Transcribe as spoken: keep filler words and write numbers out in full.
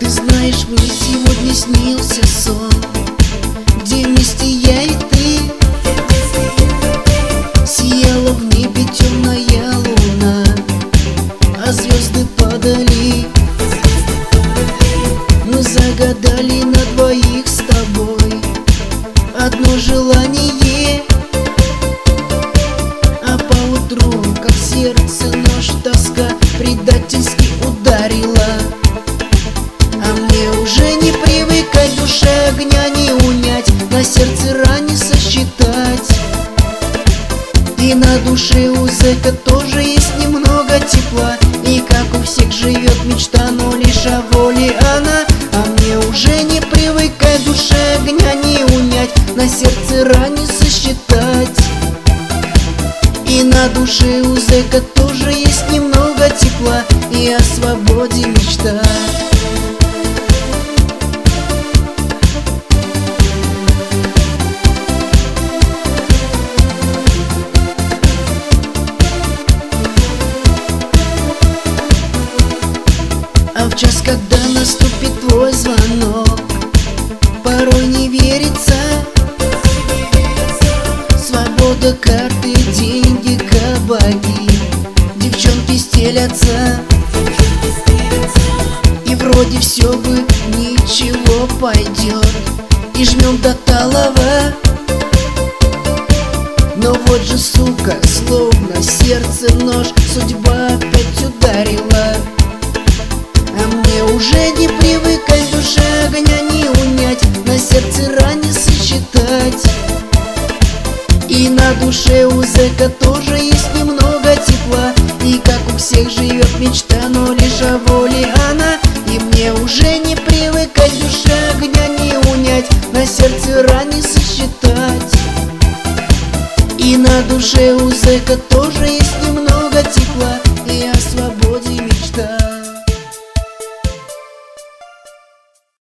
Ты знаешь, мне сегодня снился сон, где вместе я и ты. Сияла в небе темная луна, а звезды падали. Мы загадали на двоих с тобой одно желание, а поутру, как сердце нож, тоска предательски ударила. А мне уже не привыкать, душе огня не унять, на сердце ране сосчитать. И на душе у зэка тоже есть немного тепла, и как у всех живет мечта, но лишь о воле она. А мне уже не привыкать, душе огня не унять, на сердце ране сосчитать. И на душе у зэка тоже есть немного тепла, и о свободе мечтать. А в час, когда наступит твой звонок, порой не верится. Свобода, карты, деньги, кабаки, девчонки стелятся. И вроде все бы ничего пойдет, и жмем до талого. Но вот же, сука, словно сердце нож, судьба опять ударила. А мне уже не привыкать, душе огня не унять, на сердце ране сосчитать. И на душе у зэка тоже есть немного тепла, и как у всех живет мечта, но лишь о воле она. И мне уже не привыкать, душе огня не унять, на сердце ране сосчитать. И на душе у зэка тоже есть